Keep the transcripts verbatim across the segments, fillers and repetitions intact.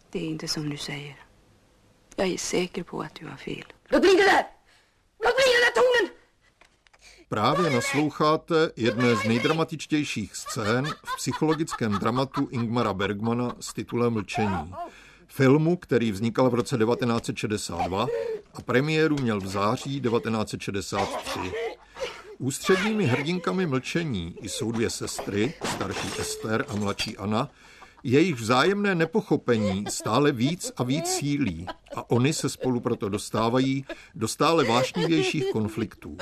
Det är inte som du säger. Jag är säker på att du har fel. Låt bli det där! Låt bli den där tonen! Právě nasloucháte jedné z nejdramatičtějších scén v psychologickém dramatu Ingmara Bergmana s titulem Mlčení. Filmu, který vznikal v roce devatenáct set šedesát dva a premiéru měl v září devatenáct set šedesát tři. Ústředními hrdinkami Mlčení jsou dvě sestry, starší Ester a mladší Anna, jejich vzájemné nepochopení stále víc a víc sílí a oni se spolu proto dostávají do stále vášnivějších konfliktů.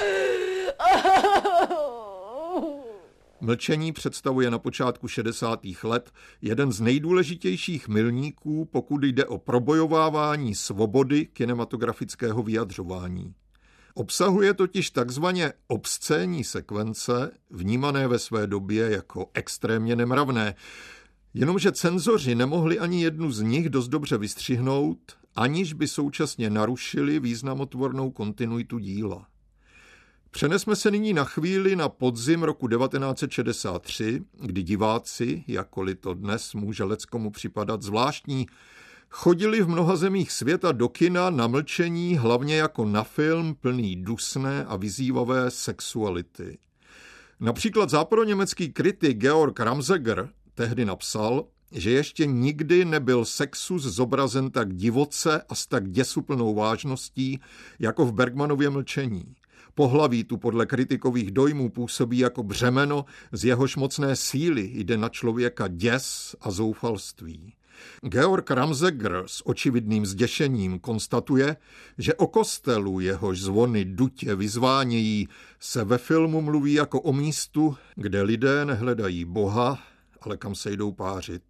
Mlčení představuje na počátku šedesátých let jeden z nejdůležitějších milníků, pokud jde o probojovávání svobody kinematografického vyjadřování. Obsahuje totiž takzvaně obscénní sekvence, vnímané ve své době jako extrémně nemravné, jenomže cenzoři nemohli ani jednu z nich dost dobře vystřihnout, aniž by současně narušili významotvornou kontinuitu díla. Přenesme se nyní na chvíli na podzim roku devatenáct set šedesát tři, kdy diváci, jakkoliv to dnes může leckomu připadat zvláštní, chodili v mnoha zemích světa do kina na Mlčení hlavně jako na film plný dusné a vyzývavé sexuality. Například západoněmecký kritik Georg Ramseger tehdy napsal, že ještě nikdy nebyl sexus zobrazen tak divoce a s tak děsuplnou vážností jako v Bergmanově Mlčení. Pohlaví tu podle kritikových dojmů působí jako břemeno, z jehož mocné síly jde na člověka děs a zoufalství. Georg Ramseger s očividným zděšením konstatuje, že o kostelu, jehož zvony dutě vyzvánějí, se ve filmu mluví jako o místu, kde lidé nehledají Boha, ale kam se jdou pářit.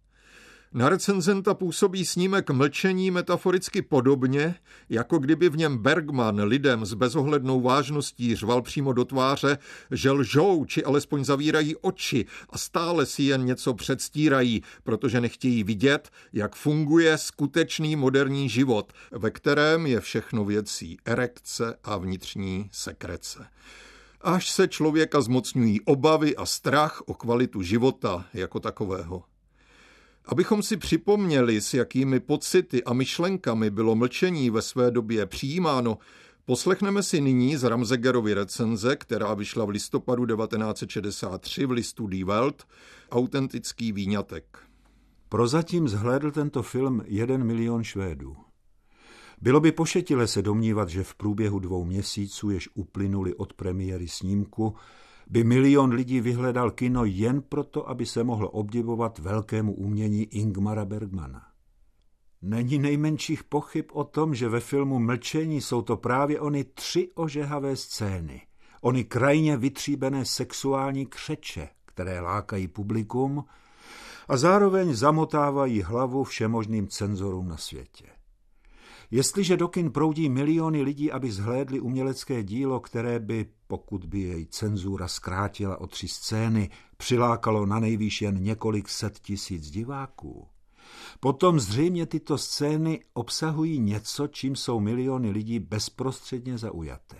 Na recenzenta působí snímek Mlčení metaforicky podobně, jako kdyby v něm Bergman lidem s bezohlednou vážností řval přímo do tváře, že lžou, či alespoň zavírají oči a stále si jen něco předstírají, protože nechtějí vidět, jak funguje skutečný moderní život, ve kterém je všechno věcí erekce a vnitřní sekrece. Až se člověka zmocňují obavy a strach o kvalitu života jako takového. Abychom si připomněli, s jakými pocity a myšlenkami bylo Mlčení ve své době přijímáno, poslechneme si nyní z Ramsegerovy recenze, která vyšla v listopadu devatenáct set šedesát tři v listu Die Welt, autentický výňatek. Prozatím zhlédl tento film jeden milion Švédů. Bylo by pošetilé se domnívat, že v průběhu dvou měsíců, jež uplynuli od premiéry snímku, by milion lidí vyhledal kino jen proto, aby se mohl obdivovat velkému umění Ingmara Bergmana. Není nejmenších pochyb o tom, že ve filmu Mlčení jsou to právě ony tři ožehavé scény, ony krajně vytříbené sexuální křeče, které lákají publikum a zároveň zamotávají hlavu všemožným cenzorům na světě. Jestliže do kin proudí miliony lidí, aby zhlédli umělecké dílo, které by, pokud by jej cenzura zkrátila o tři scény, přilákalo na nejvýš jen několik set tisíc diváků, potom zřejmě tyto scény obsahují něco, čím jsou miliony lidí bezprostředně zaujaté.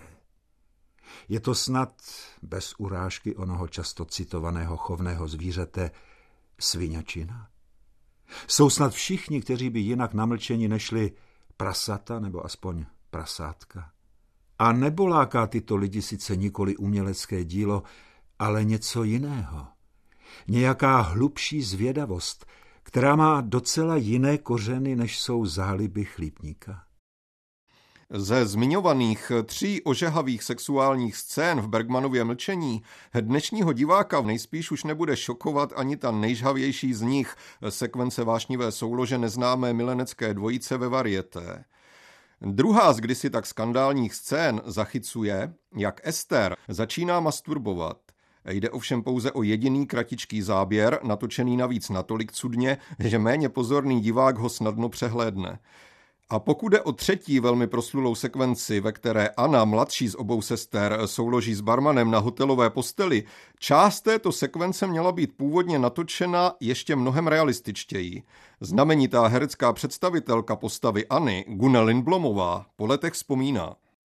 Je to snad, bez urážky onoho často citovaného chovného zvířete, sviňačina? Jsou snad všichni, kteří by jinak na Mlčení nešli, prasata nebo aspoň prasátka? A nebo láká tyto lidi sice nikoli umělecké dílo, ale něco jiného? Nějaká hlubší zvědavost, která má docela jiné kořeny, než jsou záliby chlípníka? Ze zmiňovaných tří ožehavých sexuálních scén v Bergmanově Mlčení dnešního diváka nejspíš už nebude šokovat ani ta nejžhavější z nich, sekvence vášnivé soulože neznámé milenecké dvojice ve Varieté. Druhá z kdysi tak skandálních scén zachycuje, jak Ester začíná masturbovat. Jde ovšem pouze o jediný kratičký záběr, natočený navíc natolik cudně, že méně pozorný divák ho snadno přehlédne. A pokud jde o třetí velmi proslulou sekvenci, ve které Anna, mladší z obou sester, souloží s barmanem na hotelové posteli, část této sekvence měla být původně natočena ještě mnohem realističtěji. Znamenitá herecká představitelka postavy Anny, Gunna Lindblomová, po letech vzpomíná.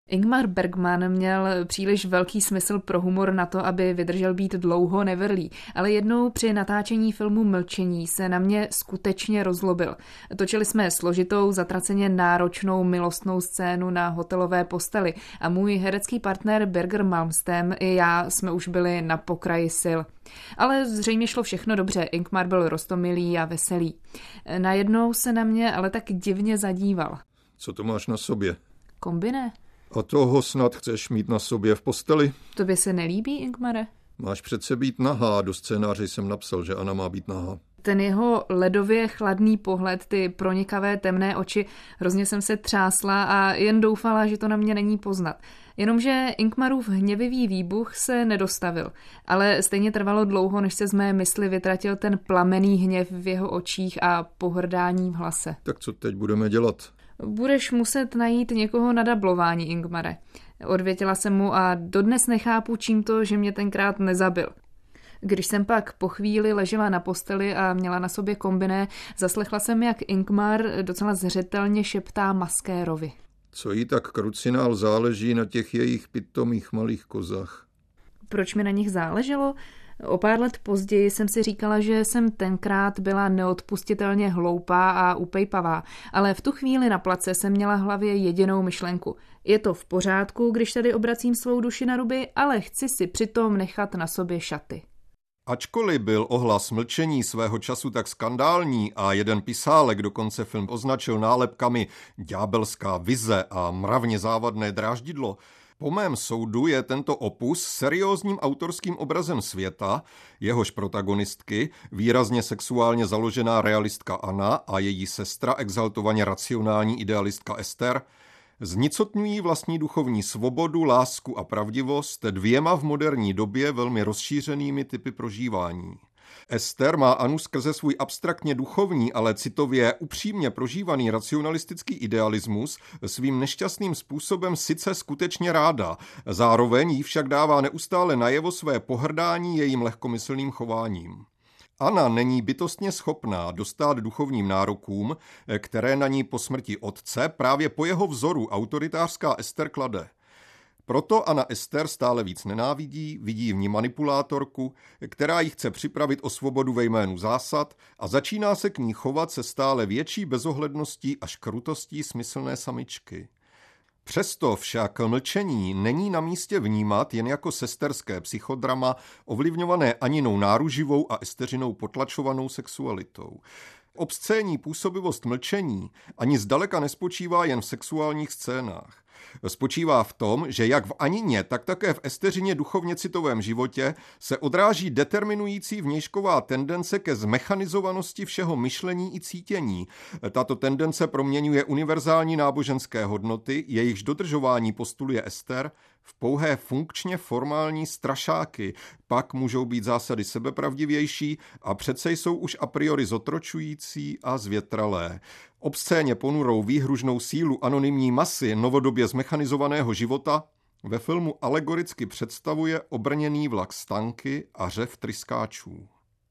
Ingmar Bergman měl příliš velký smysl pro humor na to, aby vydržel být dlouho nevrlý, ale jednou při natáčení filmu Mlčení se na mě skutečně rozlobil. Točili jsme složitou, zatraceně náročnou milostnou scénu na hotelové posteli a můj herecký partner Birger Malmsten i já jsme už byli na pokraji sil. Ale zřejmě šlo všechno dobře, Ingmar byl roztomilý a veselý. Najednou se na mě ale tak divně zadíval. Co to máš na sobě? Kombiné? A toho snad chceš mít na sobě v posteli? Tobě se nelíbí, Ingmare? Máš přece být nahá, do scénáře jsem napsal, že Anna má být nahá. Ten jeho ledově chladný pohled, ty pronikavé temné oči, hrozně jsem se třásla a jen doufala, že to na mě není poznat. Jenomže Ingmarův hněvivý výbuch se nedostavil, ale stejně trvalo dlouho, než se z mé mysli vytratil ten plamenný hněv v jeho očích a pohrdání v hlase. Tak co teď budeme dělat? Budeš muset najít někoho na dablování, Ingmare. Odvětila jsem mu a dodnes nechápu, čím to, že mě tenkrát nezabil. Když jsem pak po chvíli ležela na posteli a měla na sobě kombiné, zaslechla jsem, jak Ingmar docela zřetelně šeptá maskérovi. Co jí tak krucinál záleží na těch jejich pitomých malých kozách? Proč mi na nich záleželo? O pár let později jsem si říkala, že jsem tenkrát byla neodpustitelně hloupá a upejpavá, ale v tu chvíli na place jsem měla v hlavě jedinou myšlenku. Je to v pořádku, když tady obracím svou duši na ruby, ale chci si přitom nechat na sobě šaty. Ačkoliv byl ohlas Mlčení svého času tak skandální a jeden pisálek dokonce film označil nálepkami ďábelská vize a mravně závadné dráždidlo, po mém soudu je tento opus seriózním autorským obrazem světa, jehož protagonistky, výrazně sexuálně založená realistka Anna a její sestra, exaltovaně racionální idealistka Ester, znicotňují vlastní duchovní svobodu, lásku a pravdivost dvěma v moderní době velmi rozšířenými typy prožívání. Ester má Anu skrze svůj abstraktně duchovní, ale citově upřímně prožívaný racionalistický idealismus svým nešťastným způsobem sice skutečně ráda, zároveň jí však dává neustále najevo své pohrdání jejím lehkomyslným chováním. Anna není bytostně schopná dostát duchovním nárokům, které na ní po smrti otce právě po jeho vzoru autoritářská Ester klade. Proto Anna Ester stále víc nenávidí, vidí v ní manipulátorku, která ji chce připravit o svobodu ve jménu zásad a začíná se k ní chovat se stále větší bezohledností až krutostí smyslné samičky. Přesto však Mlčení není na místě vnímat jen jako sesterské psychodrama ovlivňované Aninou náruživou a Esteřinou potlačovanou sexualitou. Obscénní působivost Mlčení ani zdaleka nespočívá jen v sexuálních scénách. Spočívá v tom, že jak v Anině, tak také v Esteřině duchovně citovém životě se odráží determinující vnějšková tendence ke zmechanizovanosti všeho myšlení i cítění. Tato tendence proměňuje univerzální náboženské hodnoty, jejichž dodržování postuluje Ester, v pouhé funkčně formální strašáky, pak můžou být zásady sebepravdivější a přece jsou už a priori zotročující a zvětralé. Obscéně ponurou výhružnou sílu anonymní masy novodobě zmechanizovaného života ve filmu alegoricky představuje obrněný vlak s tanky a řev tryskáčů.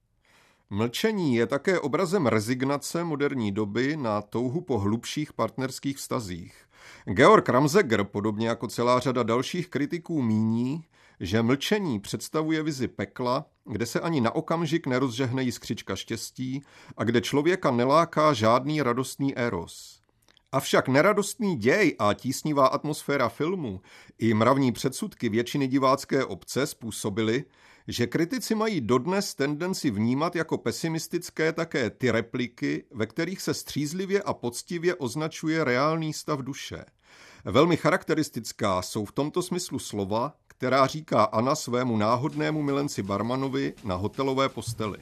Mlčení je také obrazem rezignace moderní doby na touhu po hlubších partnerských vztazích. Georg Ramseger, podobně jako celá řada dalších kritiků, míní, že Mlčení představuje vizi pekla, kde se ani na okamžik nerozžehne jiskřička štěstí a kde člověka neláká žádný radostný eros. Avšak neradostný děj a tísnivá atmosféra filmu i mravní předsudky většiny divácké obce způsobily, že kritici mají dodnes tendenci vnímat jako pesimistické také ty repliky, ve kterých se střízlivě a poctivě označuje reálný stav duše. Velmi charakteristická jsou v tomto smyslu slova, která říká Anna svému náhodnému milenci barmanovi na hotelové posteli.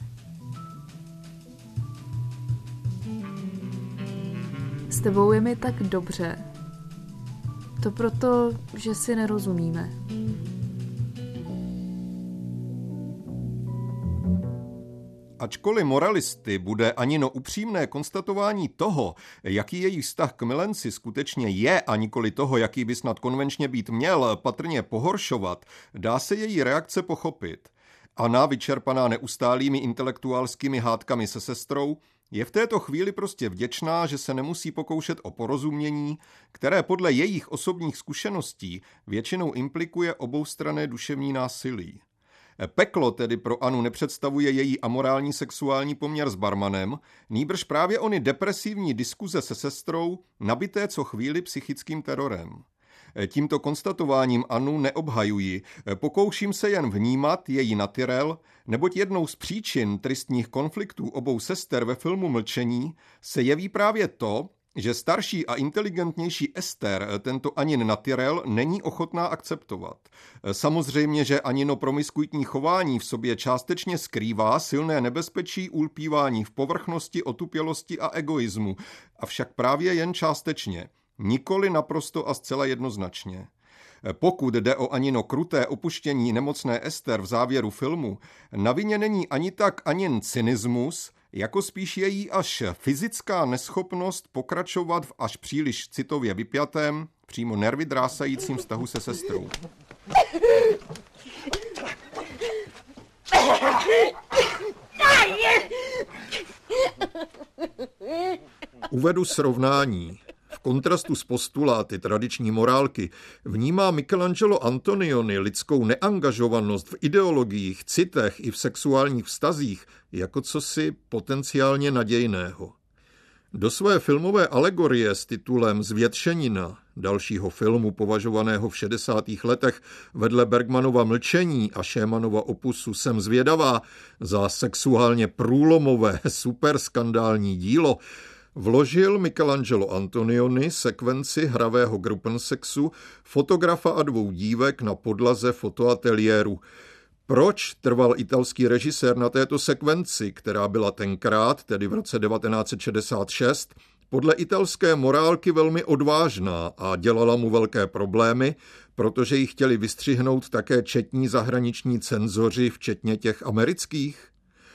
S tebou je mi tak dobře. To proto, že si nerozumíme. Ačkoliv moralisty bude Anino upřímné konstatování toho, jaký její vztah k milenci skutečně je a nikoli toho, jaký by snad konvenčně být měl, patrně pohoršovat, dá se její reakce pochopit. Anna, vyčerpaná neustálými intelektuálskými hádkami se sestrou, Je v této chvíli prostě vděčná, že se nemusí pokoušet o porozumění, které podle jejich osobních zkušeností většinou implikuje oboustranné duševní násilí. Peklo tedy pro Anu nepředstavuje její amorální sexuální poměr s barmanem, nýbrž právě ony depresivní diskuze se sestrou, nabité co chvíli psychickým terorem. Tímto konstatováním Anu neobhajuji, pokouším se jen vnímat její natyrel, neboť jednou z příčin tristních konfliktů obou sester ve filmu Mlčení se jeví právě to, že starší a inteligentnější Ester tento Anin natyrel není ochotná akceptovat. Samozřejmě, že Anino promiskuitní chování v sobě částečně skrývá silné nebezpečí ulpívání v povrchnosti, otupělosti a egoismu, avšak právě jen částečně, nikoli naprosto a zcela jednoznačně. Pokud jde o Anino kruté opuštění nemocné Ester v závěru filmu, na vině není ani tak Anin cynismus, jako spíš její až fyzická neschopnost pokračovat v až příliš citově vypjatém, přímo nervy drásajícím vztahu se sestrou. Uvedu srovnání. V kontrastu s postuláty tradiční morálky vnímá Michelangelo Antonioni lidskou neangažovanost v ideologiích, citech i v sexuálních vztazích jako cosi potenciálně nadějného. Do své filmové alegorie s titulem Zvětšenina, dalšího filmu považovaného v šedesátých letech vedle Bergmanova Mlčení a Schuemannova opusu Jsem zvědavá za sexuálně průlomové superskandální dílo, vložil Michelangelo Antonioni sekvenci hravého gruppensexu fotografa a dvou dívek na podlaze fotoateliéru. Proč trval italský režisér na této sekvenci, která byla tenkrát, tedy v roce devatenáct set šedesát šest, podle italské morálky velmi odvážná a dělala mu velké problémy, protože ji chtěli vystřihnout také četní zahraniční cenzoři, včetně těch amerických?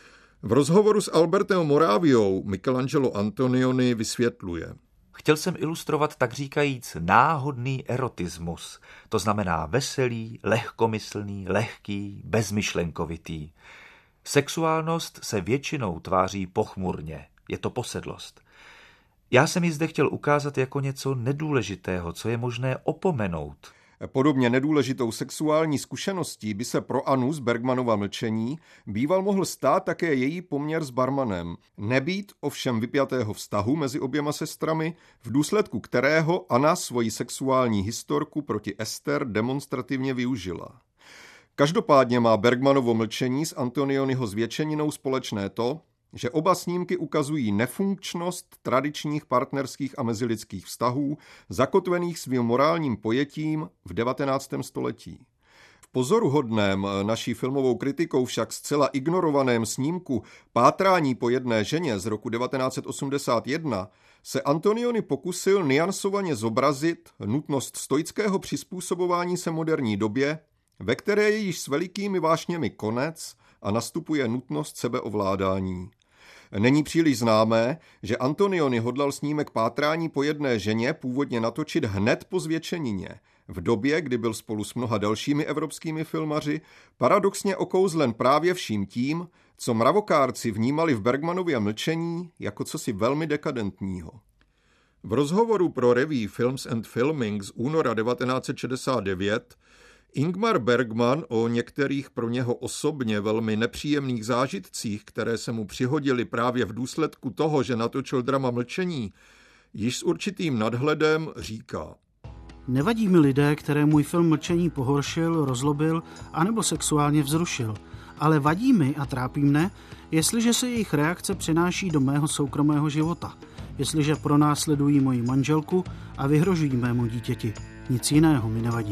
V rozhovoru s Albertem Moraviou Michelangelo Antonioni vysvětluje. Chtěl jsem ilustrovat tak říkajíc náhodný erotismus, to znamená veselý, lehkomyslný, lehký, bezmyšlenkovitý. Sexuálnost se většinou tváří pochmurně, je to posedlost. Já jsem ji zde chtěl ukázat jako něco nedůležitého, co je možné opomenout. Podobně nedůležitou sexuální zkušeností by se pro Anu z Bergmanova Mlčení býval mohl stát také její poměr s barmanem. Nebýt ovšem vypjatého vztahu mezi oběma sestrami, v důsledku kterého Anna svoji sexuální historku proti Ester demonstrativně využila. Každopádně má Bergmanovo Mlčení s Antonioniho Zvětšeninou společné to, že oba snímky ukazují nefunkčnost tradičních partnerských a mezilidských vztahů, zakotvených svým morálním pojetím v devatenáctém století. V pozoruhodném, naší filmovou kritikou však zcela ignorovaném snímku Pátrání po jedné ženě z roku devatenáct set osmdesát jedna se Antonioni pokusil niansovaně zobrazit nutnost stoického přizpůsobování se moderní době, ve které je již s velikými vášněmi konec a nastupuje nutnost sebeovládání. Není příliš známé, že Antonioni hodlal snímek Pátrání po jedné ženě původně natočit hned po Zvětšenině, v době, kdy byl spolu s mnoha dalšími evropskými filmaři paradoxně okouzlen právě vším tím, co mravokárci vnímali v Bergmanově Mlčení jako cosi velmi dekadentního. V rozhovoru pro revue Films and Filming z února devatenáct set šedesát devět Ingmar Bergman o některých pro něho osobně velmi nepříjemných zážitcích, které se mu přihodily právě v důsledku toho, že natočil drama Mlčení, již s určitým nadhledem říká. Nevadí mi lidé, které můj film Mlčení pohoršil, rozlobil anebo sexuálně vzrušil, ale vadí mi a trápí mne, jestliže se jejich reakce přináší do mého soukromého života, jestliže pronásledují moji manželku a vyhrožují mému dítěti. Nic jiného mi nevadí.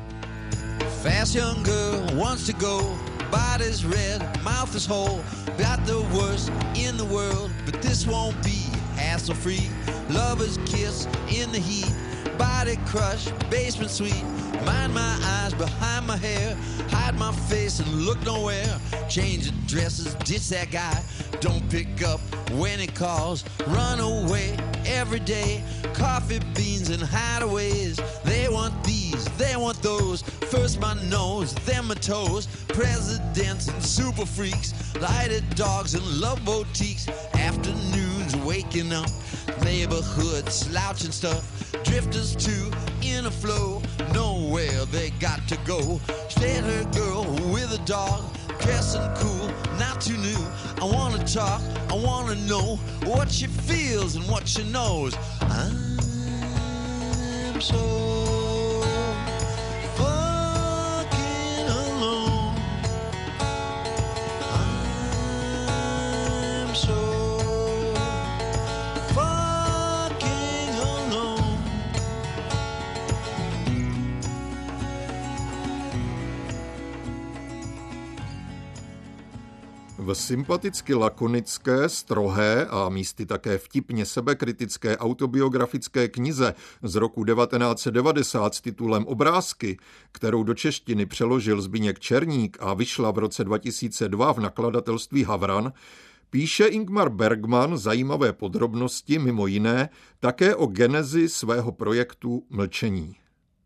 Fast young girl wants to go, body's red, mouth is whole, got the worst in the world, but this won't be hassle-free. Lover's kiss in the heat, body crush, basement suite. Mind my eyes behind my hair, hide my face and look nowhere. Change the dresses, ditch that guy, don't pick up when he calls. Run away every day, coffee beans and hideaways. They want these, they want those. First my nose, then my toes. Presidents and super freaks, lighted dogs and love boutiques. Afternoon kids waking up, neighborhood slouching stuff, drifters too in a flow, nowhere they got to go. Straight-haired girl with a dog, dressing cool, not too new. I wanna talk, I wanna know what she feels and what she knows. I'm so fucking alone. I'm so fucking alone. V sympaticky lakonické, strohé a místy také vtipně sebekritické autobiografické knize z roku devatenáct set devadesát s titulem Obrázky, kterou do češtiny přeložil Zbyněk Černík a vyšla v roce dva tisíce dva v nakladatelství Havran, píše Ingmar Bergman zajímavé podrobnosti, mimo jiné také o genezi svého projektu Mlčení.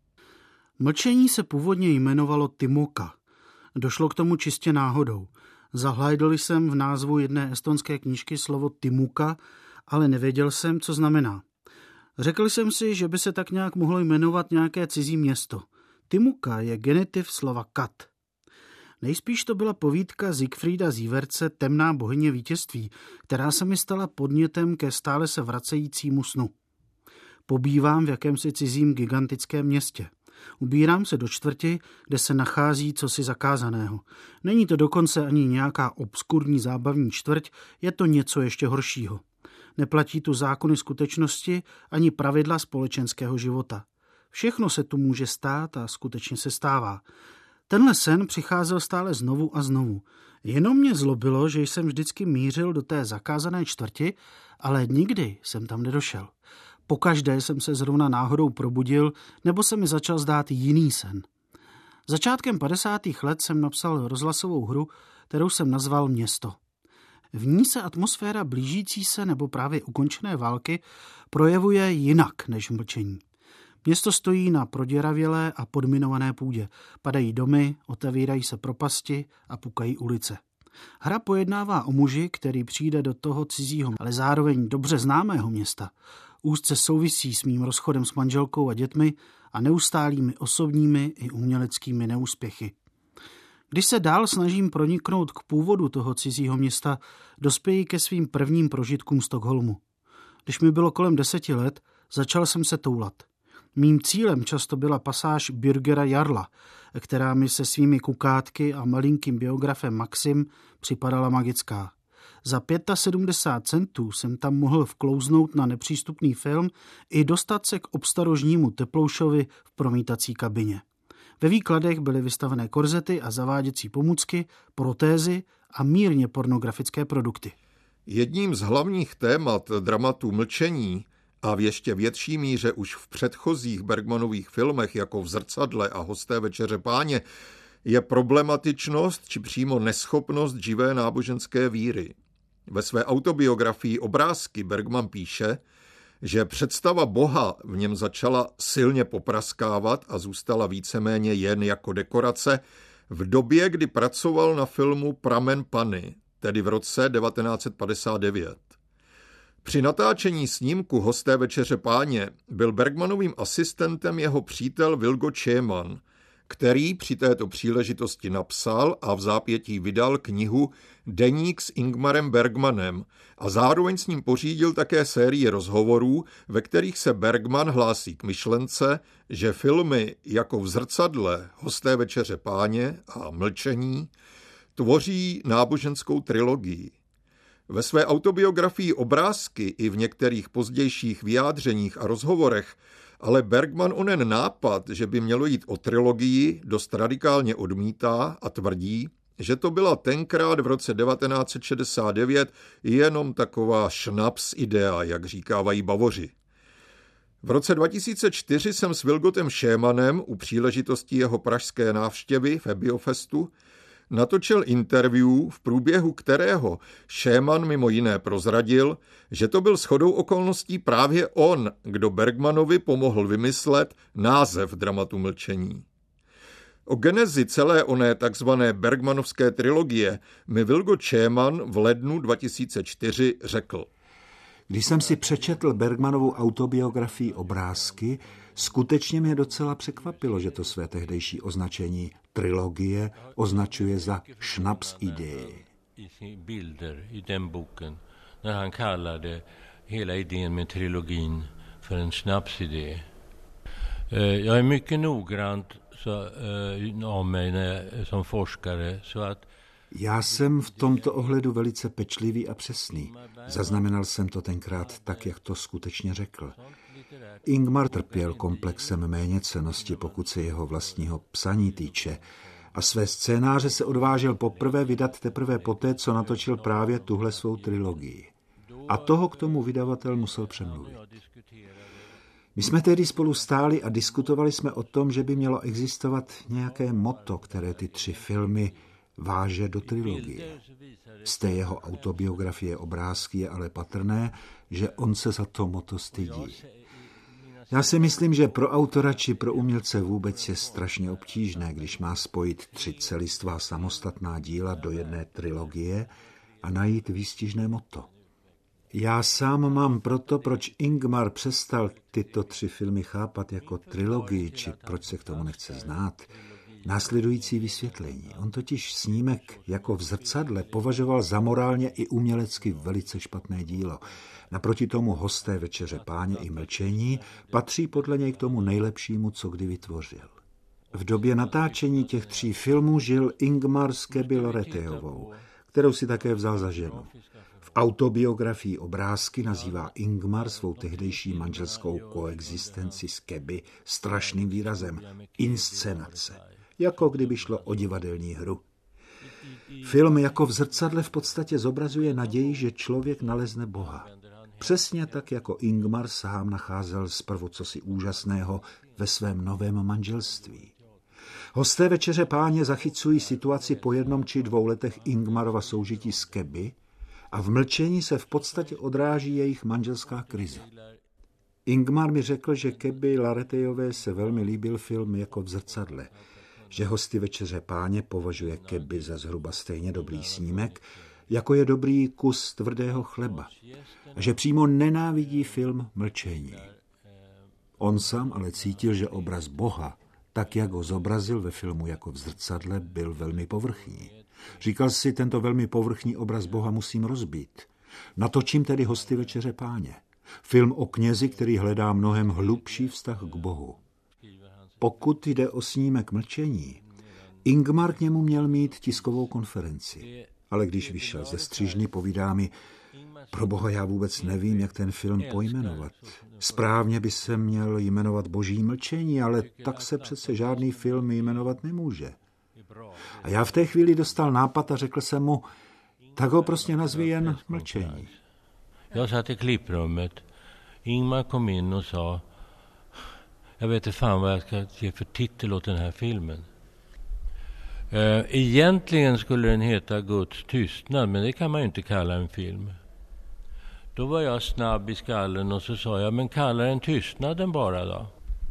Mlčení se původně jmenovalo Timoka. Došlo k tomu čistě náhodou. Zahlédl jsem v názvu jedné estonské knížky slovo Timuka, ale nevěděl jsem, co znamená. Řekl jsem si, že by se tak nějak mohlo jmenovat nějaké cizí město. Timuka je genitiv slova kat. Nejspíš to byla povídka Siegfrieda Sievertse Temná bohyně vítězství, která se mi stala podnětem ke stále se vracejícímu snu. Pobývám v jakémsi cizím gigantickém městě. Ubírám se do čtvrti, kde se nachází cosi zakázaného. Není to dokonce ani nějaká obskurní zábavní čtvrť, je to něco ještě horšího. Neplatí tu zákony skutečnosti ani pravidla společenského života. Všechno se tu může stát a skutečně se stává. Tenhle sen přicházel stále znovu a znovu. Jenom mě zlobilo, že jsem vždycky mířil do té zakázané čtvrti, ale nikdy jsem tam nedošel. Pokaždé jsem se zrovna náhodou probudil, nebo se mi začal zdát jiný sen. Začátkem padesátých let jsem napsal rozhlasovou hru, kterou jsem nazval Město. V ní se atmosféra blížící se nebo právě ukončené války projevuje jinak než Mlčení. Město stojí na proděravělé a podminované půdě. Padají domy, otevírají se propasti a pukají ulice. Hra pojednává o muži, který přijde do toho cizího, ale zároveň dobře známého města. Úzce souvisí s mým rozchodem s manželkou a dětmi a neustálými osobními i uměleckými neúspěchy. Když se dál snažím proniknout k původu toho cizího města, dospěji ke svým prvním prožitkům Stockholmu. Když mi bylo kolem deseti let, začal jsem se toulat. Mým cílem často byla pasáž Bürgera Jarla, která mi se svými kukátky a malinkým biografem Maxim připadala magická. Za sedmdesát pět centů jsem tam mohl vklouznout na nepřístupný film i dostat se k obstarožnímu teploušovi v promítací kabině. Ve výkladech byly vystavené korzety a zaváděcí pomůcky, protézy a mírně pornografické produkty. Jedním z hlavních témat dramatu Mlčení a v ještě větší míře už v předchozích Bergmanových filmech jako V zrcadle a Hosté večeře páně je problematičnost či přímo neschopnost živé náboženské víry. Ve své autobiografii Obrázky Bergman píše, že představa Boha v něm začala silně popraskávat a zůstala víceméně jen jako dekorace v době, kdy pracoval na filmu Pramen Panny, tedy v roce devatenáct set padesát devět. Při natáčení snímku Hosté večeře páně byl Bergmanovým asistentem jeho přítel Vilgo Čeman, který při této příležitosti napsal a v zápětí vydal knihu Deník s Ingmarem Bergmanem a zároveň s ním pořídil také sérii rozhovorů, ve kterých se Bergman hlásí k myšlence, že filmy jako V zrcadle, Hosté večeře páně a Mlčení tvoří náboženskou trilogii. Ve své autobiografii Obrázky i v některých pozdějších vyjádřeních a rozhovorech ale Bergman onen nápad, že by mělo jít o trilogii, dost radikálně odmítá a tvrdí, že to byla tenkrát v roce devatenáct set šedesát devět jenom taková šnaps idea, jak říkávají Bavoři. V roce dva tisíce čtyři jsem s Vilgotem Šémanem u příležitosti jeho pražské návštěvy v Ebiofestu natočil interview, v průběhu kterého Šéman mimo jiné prozradil, že to byl shodou okolností právě on, kdo Bergmanovi pomohl vymyslet název dramatu Mlčení. O genezi celé oné takzvané Bergmanovské trilogie mi Vilgo Šéman v lednu dva tisíce čtyři řekl. Když jsem si přečetl Bergmanovu autobiografii Obrázky, skutečně mě docela překvapilo, že to své tehdejší označení trilogie označuje za Schnapsidee. Bilder i den boken, när han kallade hela idén med trilogin för en Schnapsidé. Jag är mycket noggrant av mig som forskare, så att Já jsem v tomto ohledu velice pečlivý a přesný. Zaznamenal jsem to tenkrát tak, jak to skutečně řekl. Ingmar trpěl komplexem méněcennosti, pokud se jeho vlastního psaní týče, a své scénáře se odvážil poprvé vydat teprve poté, co natočil právě tuhle svou trilogii. A toho k tomu vydavatel musel přemluvit. My jsme tehdy spolu stáli a diskutovali jsme o tom, že by mělo existovat nějaké motto, které ty tři filmy váže do trilogie. Z té jeho autobiografie Obrázky je ale patrné, že on se za to motto stydí. Já si myslím, že pro autora či pro umělce vůbec je strašně obtížné, když má spojit tři celistvá samostatná díla do jedné trilogie a najít výstižné motto. Já sám mám proto, proč Ingmar přestal tyto tři filmy chápat jako trilogii, či proč se k tomu nechce znát, následující vysvětlení. On totiž snímek jako v zrcadle považoval za morálně i umělecky velice špatné dílo. Naproti tomu Hosté večeře páně i Mlčení patří podle něj k tomu nejlepšímu, co kdy vytvořil. V době natáčení těch tří filmů žil Ingmar s Kebi Laretejovou, kterou si také vzal za ženu. V autobiografii Obrázky nazývá Ingmar svou tehdejší manželskou koexistenci s Kebi strašným výrazem inscenace, jako kdyby šlo o divadelní hru. Film jako v zrcadle v podstatě zobrazuje naději, že člověk nalezne Boha. Přesně tak, jako Ingmar sám nacházel zprvu cosi úžasného ve svém novém manželství. Hosté večeře páně zachycují situaci po jednom či dvou letech Ingmarova soužití s Kebi a v Mlčení se v podstatě odráží jejich manželská krize. Ingmar mi řekl, že Kebi Laretejové se velmi líbil film jako v zrcadle, že Hosty večeře páně považuje Kebi za zhruba stejně dobrý snímek, jako je dobrý kus tvrdého chleba, a že přímo nenávidí film Mlčení. On sám ale cítil, že obraz Boha, tak jak ho zobrazil ve filmu jako v zrcadle, byl velmi povrchní. Říkal si, tento velmi povrchní obraz Boha musím rozbít. Natočím tedy Hosty večeře páně. Film o knězi, který hledá mnohem hlubší vztah k Bohu. Pokud jde o snímek Mlčení, Ingmar k němu měl mít tiskovou konferenci. Ale když vyšel ze střižny, povídá mi, pro Boha já vůbec nevím, jak ten film pojmenovat. Správně by se měl jmenovat Boží mlčení, ale tak se přece žádný film jmenovat nemůže. A já v té chvíli dostal nápad a řekl jsem mu, tak ho prostě nazvi jen Mlčení. Já satt i klipprummet. Ingmar kom in och sa, jag vet inte fan vad jag ska ge för titel åt den här filmen. Uh, egentligen skulle den heta Guds tystnad, men det kan man ju inte kalla en film. Då var jag snabb i skallen och så sa jag, men kalla den Tystnaden bara då.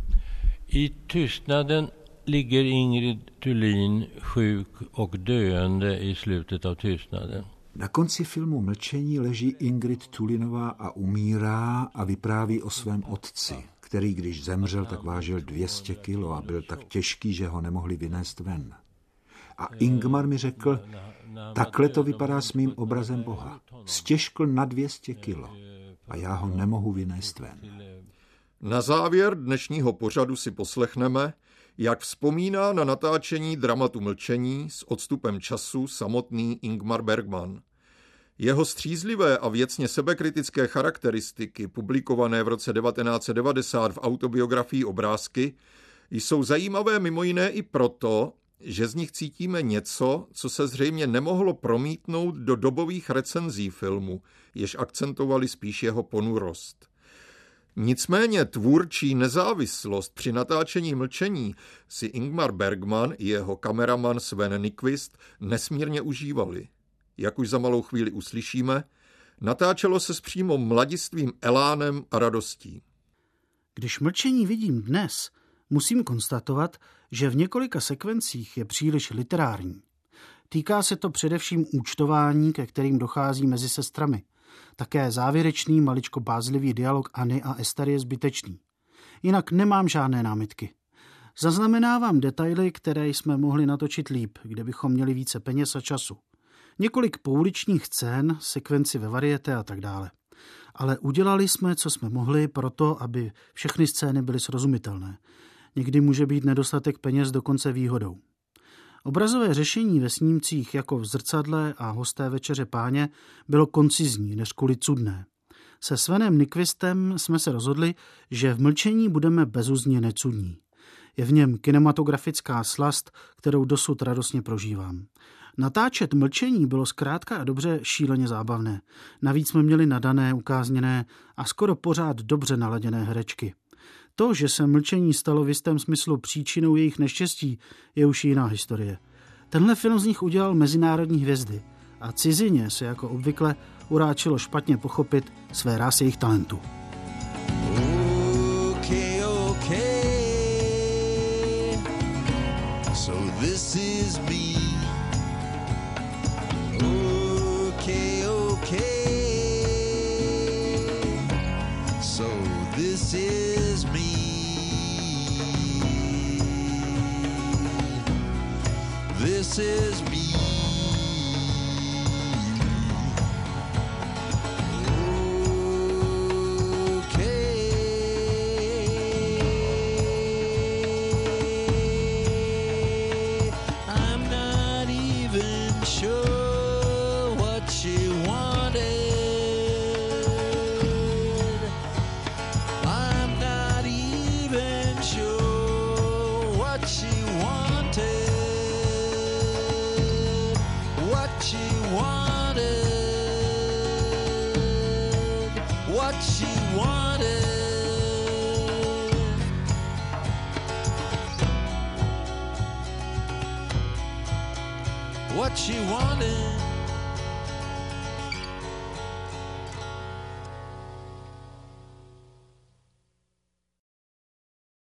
I tystnaden ligger Ingrid Thulin sjuk och döende i slutet av tystnaden. Na konci filmu Mlčení leží Ingrid Thulinová a umírá a vypráví o svém otci, který když zemřel, tak vážil dvě stě kilo a byl tak těžký, že ho nemohli vynést ven. A Ingmar mi řekl, takhle to vypadá s mým obrazem Boha. Stěžkl na dvě stě kilo a já ho nemohu vynést ven. Na závěr dnešního pořadu si poslechneme, jak vzpomíná na natáčení dramatu Mlčení s odstupem času samotný Ingmar Bergman. Jeho střízlivé a věcně sebekritické charakteristiky, publikované v roce devatenáct set devadesát v autobiografii Obrázky, jsou zajímavé mimo jiné i proto, že z nich cítíme něco, co se zřejmě nemohlo promítnout do dobových recenzí filmu, jež akcentovali spíš jeho ponurost. Nicméně tvůrčí nezávislost při natáčení Mlčení si Ingmar Bergman i jeho kameraman Sven Nykvist nesmírně užívali. Jak už za malou chvíli uslyšíme, natáčelo se s přímo mladistvým elánem a radostí. Když Mlčení vidím dnes, musím konstatovat, že v několika sekvencích je příliš literární. Týká se to především účtování, ke kterým dochází mezi sestrami. Také závěrečný, maličko bázlivý dialog Anny a Ester je zbytečný. Jinak nemám žádné námitky. Zaznamenávám detaily, které jsme mohli natočit líp, kde bychom měli více peněz a času. Několik pouličních scén, sekvenci ve varieté a tak dále. Ale udělali jsme, co jsme mohli, proto, aby všechny scény byly srozumitelné. Někdy může být nedostatek peněz dokonce výhodou. Obrazové řešení ve snímcích jako v Zrcadle a Hosté večeře páně bylo koncizní, než kvůli cudné. Se Svenem Nykvistem jsme se rozhodli, že v Mlčení budeme bezúzně necudní. Je v něm kinematografická slast, kterou dosud radostně prožívám. Natáčet Mlčení bylo zkrátka a dobře šíleně zábavné. Navíc jsme měli nadané, ukázněné a skoro pořád dobře naladěné herečky. To, že se Mlčení stalo v jistém smyslu příčinou jejich neštěstí, je už jiná historie. Tenhle film z nich udělal mezinárodní hvězdy a cizině se jako obvykle uráčilo špatně pochopit své rásy jejich talentů. Okay, okay. So this is me. Okay, okay. So this is me. This is me. What she wanted.